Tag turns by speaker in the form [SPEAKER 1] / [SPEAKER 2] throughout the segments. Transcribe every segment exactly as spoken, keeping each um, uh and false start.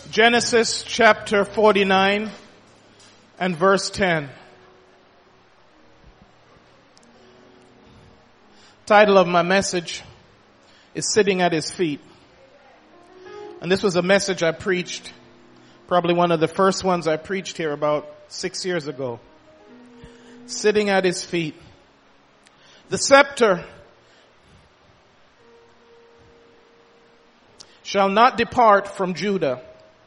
[SPEAKER 1] Genesis chapter forty-nine and verse ten. Title of my message is Sitting at His Feet. And this was a message I preached, probably one of the first ones I preached here about six years ago. Sitting at His feet. The scepter shall not depart from Judah,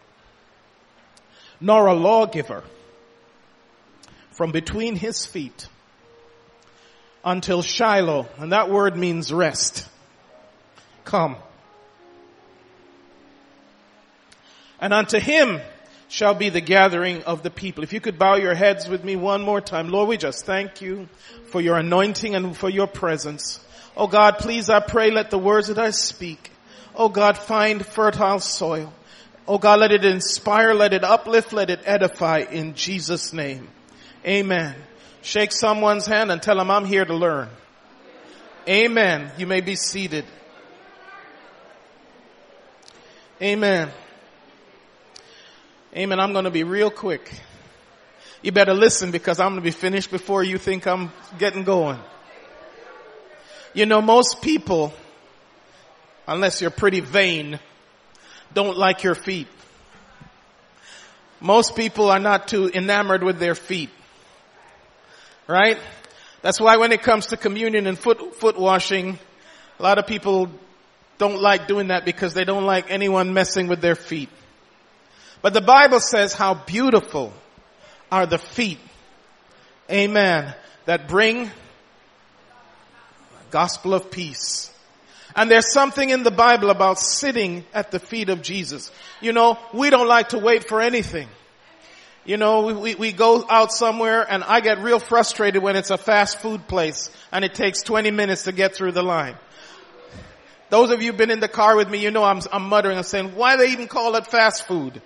[SPEAKER 1] nor a lawgiver from between his feet until Shiloh, and that word means rest, come. And unto him shall be the gathering of the people. If you could bow your heads with me one more time. Lord, we just thank you for your anointing and for your presence. Oh God, please, I pray, let the words that I speak, oh God, find fertile soil. Oh God, let it inspire, let it uplift, let it edify in Jesus' name. Amen. Shake someone's hand and tell them, I'm here to learn. Amen. You may be seated. Amen. Amen. I'm going to be real quick. You better listen because I'm going to be finished before you think I'm getting going. You know, most people, unless you're pretty vain, don't like your feet. Most people are not too enamored with their feet. Right? That's why when it comes to communion and foot, foot washing, a lot of people don't like doing that because they don't like anyone messing with their feet. But the Bible says how beautiful are the feet, amen, that bring gospel of peace. And there's something in the Bible about sitting at the feet of Jesus. You know, we don't like to wait for anything. You know, we, we, we go out somewhere and I get real frustrated when it's a fast food place and it takes twenty minutes to get through the line. Those of you who've been in the car with me, you know I'm, I'm muttering and saying, why do they even call it fast food?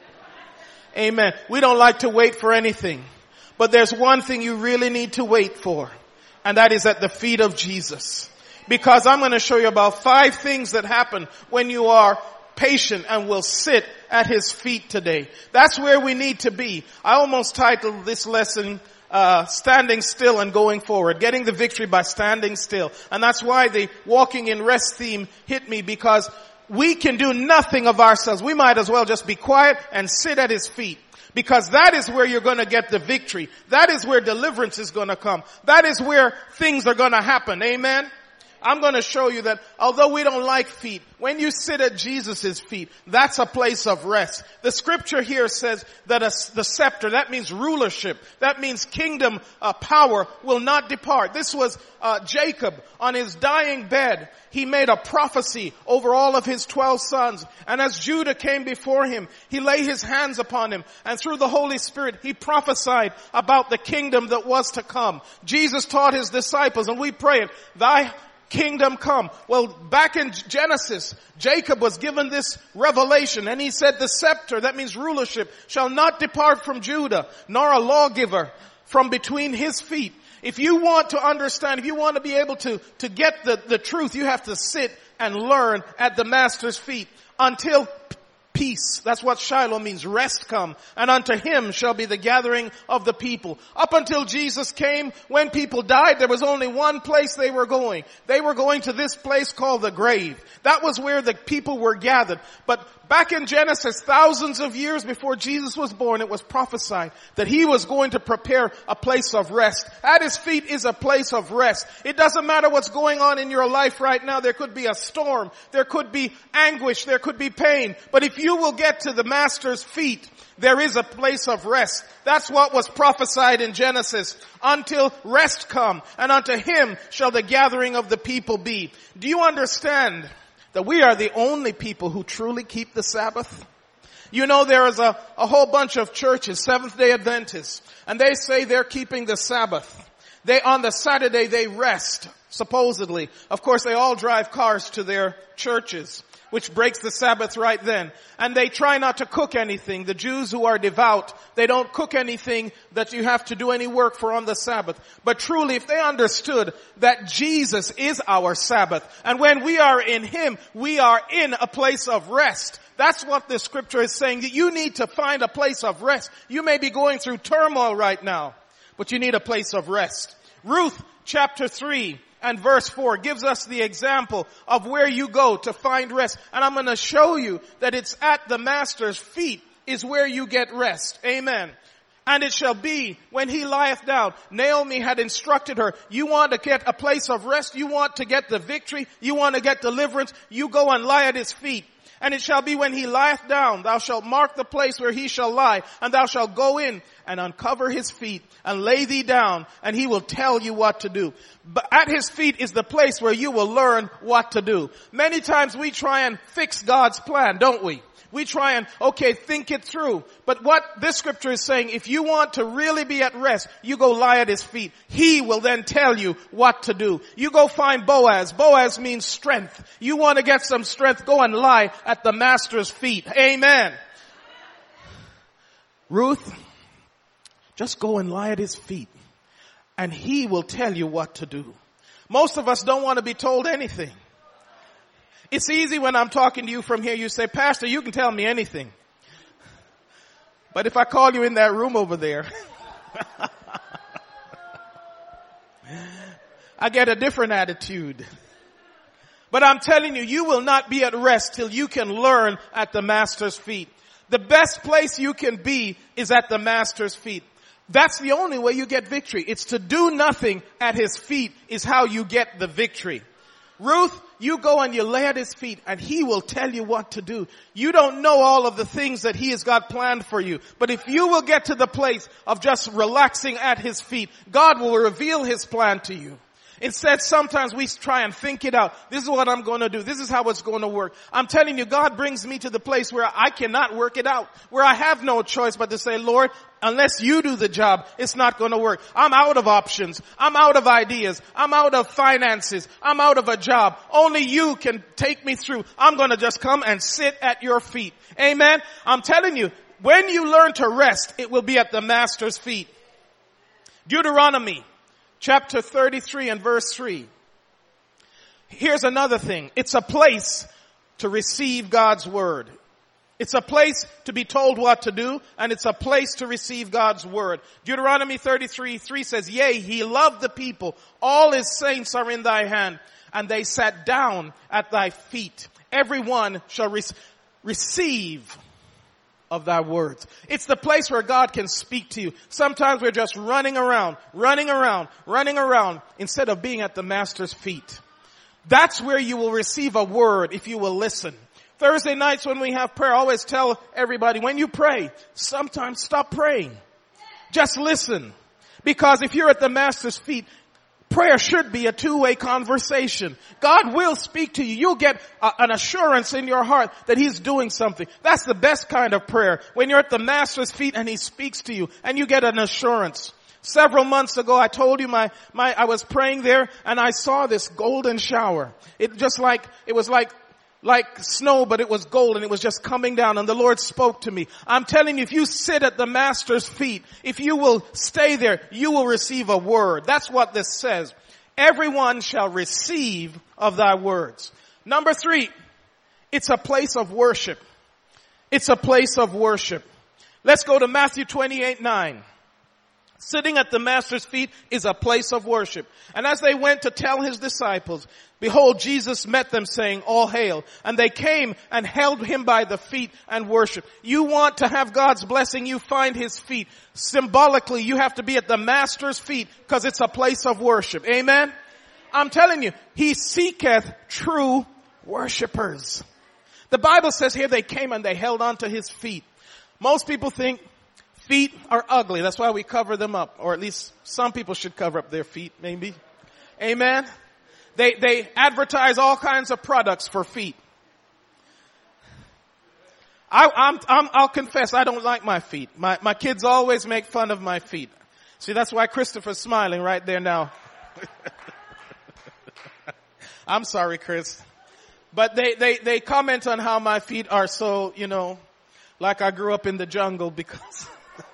[SPEAKER 1] Amen. We don't like to wait for anything. But there's one thing you really need to wait for, and that is at the feet of Jesus. Because I'm going to show you about five things that happen when you are patient and will sit at His feet today. That's where we need to be. I almost titled this lesson, uh, Standing Still and Going Forward. Getting the victory by standing still. And that's why the walking in rest theme hit me, because we can do nothing of ourselves. We might as well just be quiet and sit at His feet. Because that is where you're going to get the victory. That is where deliverance is going to come. That is where things are going to happen. Amen? I'm going to show you that although we don't like feet, when you sit at Jesus' feet, that's a place of rest. The scripture here says that a, the scepter, that means rulership, that means kingdom uh, power, will not depart. This was uh, Jacob on his dying bed. He made a prophecy over all of his twelve sons. And as Judah came before him, he laid his hands upon him. And through the Holy Spirit, he prophesied about the kingdom that was to come. Jesus taught his disciples, and we pray it, thy kingdom come. Well, back in Genesis, Jacob was given this revelation, and he said the scepter, that means rulership, shall not depart from Judah, nor a lawgiver from between his feet. If you want to understand, if you want to be able to, to get the, the truth, you have to sit and learn at the Master's feet until peace. That's what Shiloh means. Rest come. And unto him shall be the gathering of the people. Up until Jesus came, when people died, there was only one place they were going. They were going to this place called the grave. That was where the people were gathered. But back in Genesis, thousands of years before Jesus was born, it was prophesied that He was going to prepare a place of rest. At His feet is a place of rest. It doesn't matter what's going on in your life right now. There could be a storm. There could be anguish. There could be pain. But if you will get to the Master's feet, there is a place of rest. That's what was prophesied in Genesis. Until rest come, and unto Him shall the gathering of the people be. Do you understand that we are the only people who truly keep the Sabbath? You know, there is a, a whole bunch of churches, Seventh-day Adventists, and they say they're keeping the Sabbath. They, on the Saturday, they rest, supposedly. Of course, they all drive cars to their churches. which breaks the Sabbath right then. And they try not to cook anything. The Jews who are devout, they don't cook anything that you have to do any work for on the Sabbath. But truly, if they understood that Jesus is our Sabbath, and when we are in Him, we are in a place of rest. That's what the scripture is saying, that you need to find a place of rest. You may be going through turmoil right now, but you need a place of rest. Ruth chapter three and verse four gives us the example of where you go to find rest. And I'm going to show you that it's at the Master's feet is where you get rest. Amen. And it shall be when he lieth down. Naomi had instructed her, you want to get a place of rest, you want to get the victory, you want to get deliverance, you go and lie at his feet. And it shall be when he lieth down, thou shalt mark the place where he shall lie, and thou shalt go in and uncover his feet and lay thee down, and he will tell you what to do. But at his feet is the place where you will learn what to do. Many times we try and fix God's plan, don't we? We try and, okay, think it through. But what this scripture is saying, if you want to really be at rest, you go lie at his feet. He will then tell you what to do. You go find Boaz. Boaz means strength. You want to get some strength, go and lie at the Master's feet. Amen. Ruth, just go and lie at his feet, and he will tell you what to do. Most of us don't want to be told anything. It's easy when I'm talking to you from here, you say, Pastor, you can tell me anything. But if I call you in that room over there, I get a different attitude. But I'm telling you, you will not be at rest till you can learn at the Master's feet. The best place you can be is at the Master's feet. That's the only way you get victory. It's to do nothing at his feet is how you get the victory. Ruth, you go and you lay at his feet and he will tell you what to do. You don't know all of the things that he has got planned for you. But if you will get to the place of just relaxing at his feet, God will reveal his plan to you. Instead, sometimes we try and think it out. This is what I'm going to do. This is how it's going to work. I'm telling you, God brings me to the place where I cannot work it out, where I have no choice but to say, Lord, unless you do the job, it's not going to work. I'm out of options. I'm out of ideas. I'm out of finances. I'm out of a job. Only you can take me through. I'm going to just come and sit at your feet. Amen. I'm telling you, when you learn to rest, it will be at the Master's feet. Deuteronomy chapter thirty-three and verse three. Here's another thing. It's a place to receive God's word. It's a place to be told what to do, and it's a place to receive God's word. Deuteronomy thirty-three three says, yea, he loved the people. All his saints are in thy hand, and they sat down at thy feet. Everyone shall re- receive of thy words. It's the place where God can speak to you. Sometimes we're just running around, running around, running around instead of being at the Master's feet. That's where you will receive a word if you will listen. Thursday nights when we have prayer, I always tell everybody, when you pray, sometimes stop praying. Just listen. Because if you're at the Master's feet, prayer should be a two-way conversation. God will speak to you. You'll get a, an assurance in your heart that he's doing something. That's the best kind of prayer. When you're at the Master's feet and he speaks to you and you get an assurance. Several months ago, I told you my, my, I was praying there and I saw this golden shower. It just like, it was like, like snow, but it was gold and it was just coming down and the Lord spoke to me. I'm telling you, if you sit at the Master's feet, if you will stay there, you will receive a word. That's what this says. Everyone shall receive of thy words. Number three, it's a place of worship. It's a place of worship. Let's go to Matthew twenty-eight nine. Sitting at the Master's feet is a place of worship. And as they went to tell his disciples, behold, Jesus met them saying, all hail. And they came and held him by the feet and worshiped. You want to have God's blessing, you find his feet. Symbolically, you have to be at the Master's feet because it's a place of worship. Amen? I'm telling you, he seeketh true worshipers. The Bible says here they came and they held on to his feet. Most people think feet are ugly. That's why we cover them up. Or at least some people should cover up their feet, maybe. Amen? They, they advertise all kinds of products for feet. I, I'm, I'm, I'll confess, I don't like my feet. My, my kids always make fun of my feet. See, that's why Christopher's smiling right there now. I'm sorry, Chris. But they, they, they comment on how my feet are so, you know, like I grew up in the jungle because.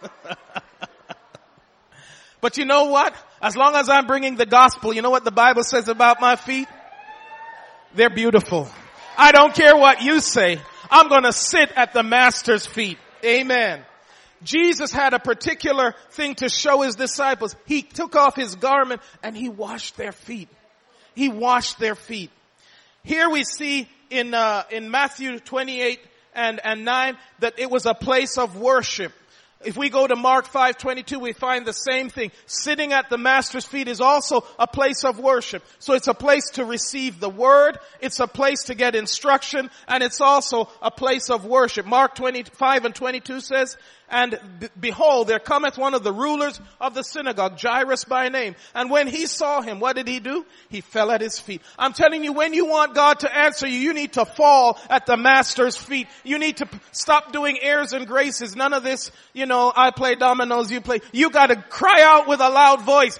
[SPEAKER 1] But you know what? As long as I'm bringing the gospel, you know what the Bible says about my feet? They're beautiful. I don't care what you say. I'm going to sit at the Master's feet. Amen. Jesus had a particular thing to show his disciples. He took off his garment and he washed their feet. He washed their feet. Here we see in uh, in Matthew twenty-eight and, and nine that it was a place of worship. If we go to Mark five twenty-two, we find the same thing. Sitting at the Master's feet is also a place of worship. So it's a place to receive the word, it's a place to get instruction, and it's also a place of worship. Mark twenty-five and twenty-two says, and be- behold, there cometh one of the rulers of the synagogue, Jairus by name. And when he saw him, what did he do? He fell at his feet. I'm telling you, when you want God to answer you, you need to fall at the Master's feet. You need to p- stop doing airs and graces. None of this, you know, I play dominoes, you play. You gotta cry out with a loud voice.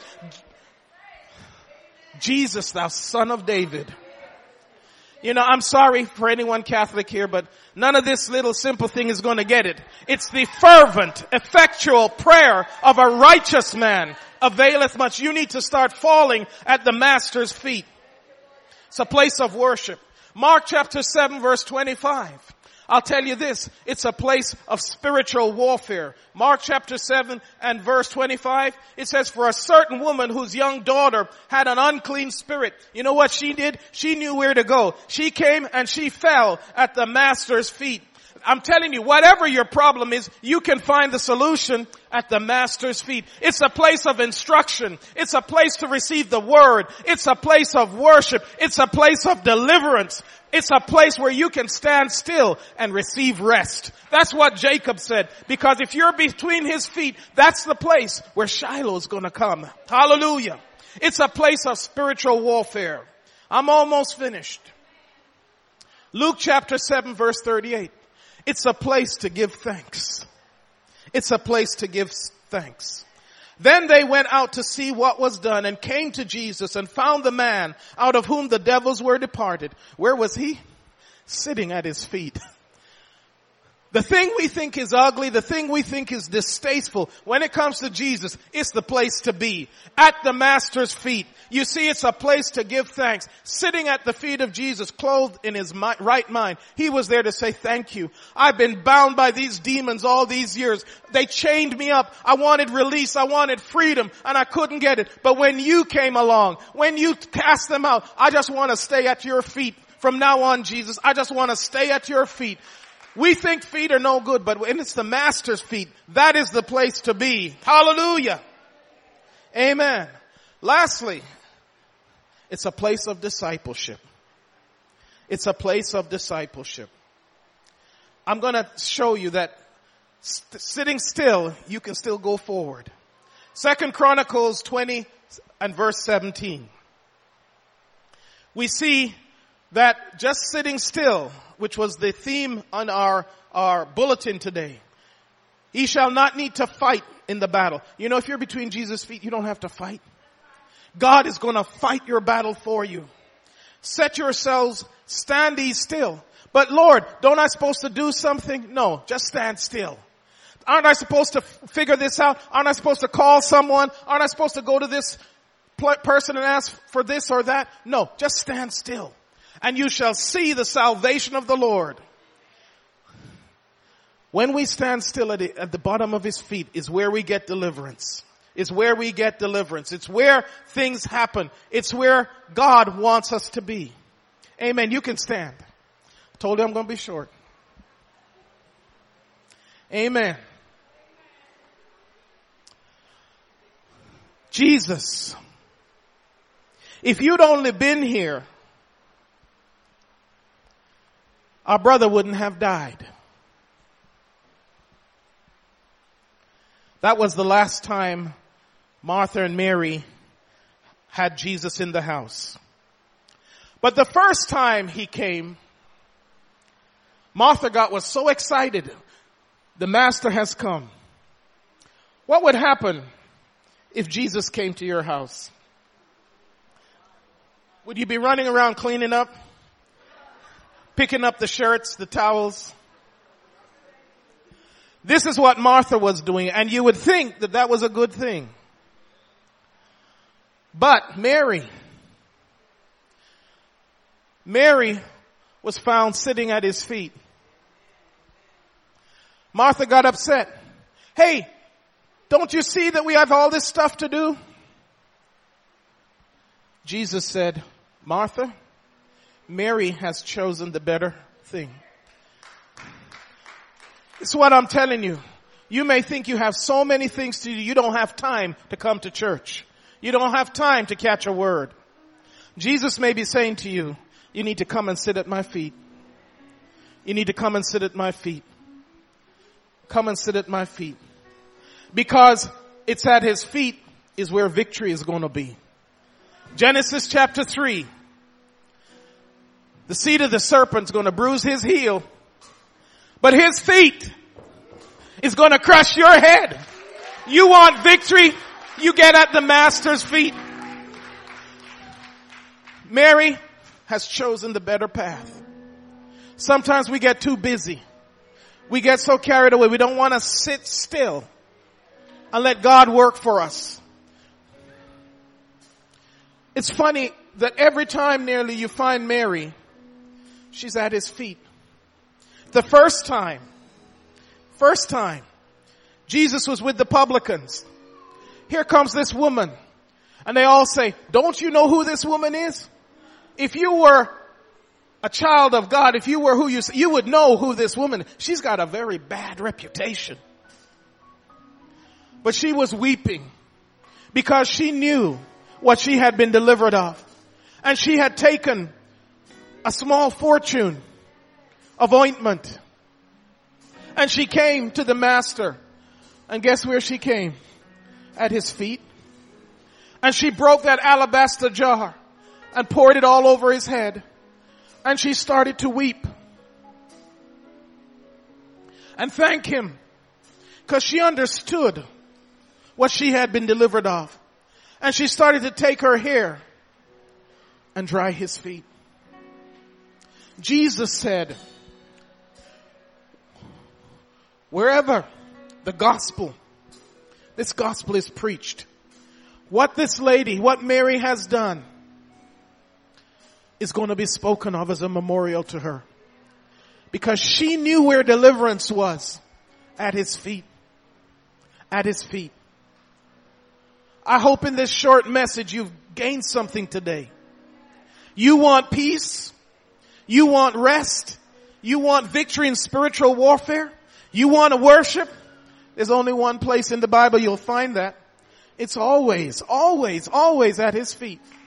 [SPEAKER 1] Jesus, thou son of David. You know, I'm sorry for anyone Catholic here, but none of this little simple thing is going to get it. It's the fervent, effectual prayer of a righteous man availeth much. You need to start falling at the Master's feet. It's a place of worship. Mark chapter seven verse twenty-five. I'll tell you this, it's a place of spiritual warfare. Mark chapter seven and verse twenty-five, it says, for a certain woman whose young daughter had an unclean spirit. You know what she did? She knew where to go. She came and she fell at the Master's feet. I'm telling you, whatever your problem is, you can find the solution at the Master's feet. It's a place of instruction. It's a place to receive the word. It's a place of worship. It's a place of deliverance. It's a place where you can stand still and receive rest. That's what Jacob said. Because if you're between his feet, that's the place where Shiloh is going to come. Hallelujah. It's a place of spiritual warfare. I'm almost finished. Luke chapter seven verse thirty-eight. It's a place to give thanks. It's a place to give thanks. Then they went out to see what was done and came to Jesus and found the man out of whom the devils were departed. Where was he? Sitting at his feet. The thing we think is ugly, the thing we think is distasteful, when it comes to Jesus, it's the place to be. At the Master's feet. You see, it's a place to give thanks. Sitting at the feet of Jesus, clothed in his mi- right mind, he was there to say thank you. I've been bound by these demons all these years. They chained me up. I wanted release. I wanted freedom, and I couldn't get it. But when you came along, when you cast them out, I just want to stay at your feet. From now on, Jesus, I just want to stay at your feet. We think feet are no good, but when it's the Master's feet, that is the place to be. Hallelujah. Amen. Lastly, it's a place of discipleship. It's a place of discipleship. I'm going to show you that st- sitting still, you can still go forward. Second Chronicles twenty and verse seventeen. We see that just sitting still, which was the theme on our, our bulletin today. He shall not need to fight in the battle. You know, if you're between Jesus' feet, you don't have to fight. God is going to fight your battle for you. Set yourselves, stand ye still. But Lord, don't I supposed to do something? No, just stand still. Aren't I supposed to figure this out? Aren't I supposed to call someone? Aren't I supposed to go to this person and ask for this or that? No, just stand still. And you shall see the salvation of the Lord. When we stand still at the, at the bottom of his feet is where we get deliverance. It's where we get deliverance. It's where things happen. It's where God wants us to be. Amen. You can stand. I told you I'm going to be short. Amen. Jesus, if you'd only been here, our brother wouldn't have died. That was the last time Martha and Mary had Jesus in the house. But the first time he came, Martha got was so excited. The Master has come. What would happen if Jesus came to your house? Would you be running around cleaning up? picking up the shirts, the towels. This is what Martha was doing, and you would think that that was a good thing. But Mary, Mary was found sitting at his feet. Martha got upset. Hey, don't you see that we have all this stuff to do? Jesus said, Martha, Mary has chosen the better thing. It's what I'm telling you. You may think you have so many things to do, you don't have time to come to church. You don't have time to catch a word. Jesus may be saying to you, you need to come and sit at my feet. You need to come and sit at my feet. Come and sit at my feet. Because it's at his feet is where victory is going to be. Genesis chapter three. The seed of the serpent's going to bruise his heel, but his feet is going to crush your head. You want victory? You get at the master's feet. Mary has chosen the better path. Sometimes we get too busy. We get so carried away. We don't want to sit still and let God work for us. It's funny that every time nearly you find Mary, she's at his feet. The first time, first time, Jesus was with the publicans. Here comes this woman. And they all say, don't you know who this woman is? If you were a child of God, if you were who you, you would know who this woman is. She's got a very bad reputation. But she was weeping because she knew what she had been delivered of. And she had taken a small fortune of ointment. And she came to the master. And guess where she came? At his feet. And she broke that alabaster jar and poured it all over his head. And she started to weep. And thank him. Because she understood what she had been delivered of. And she started to take her hair and dry his feet. Jesus said, wherever the gospel, this gospel is preached, what this lady, what Mary has done is going to be spoken of as a memorial to her. Because she knew where deliverance was. At his feet. At his feet. I hope in this short message you've gained something today. You want peace. You want rest. You want victory in spiritual warfare. You want to worship. There's only one place in the Bible you'll find that. It's always, always, always at his feet.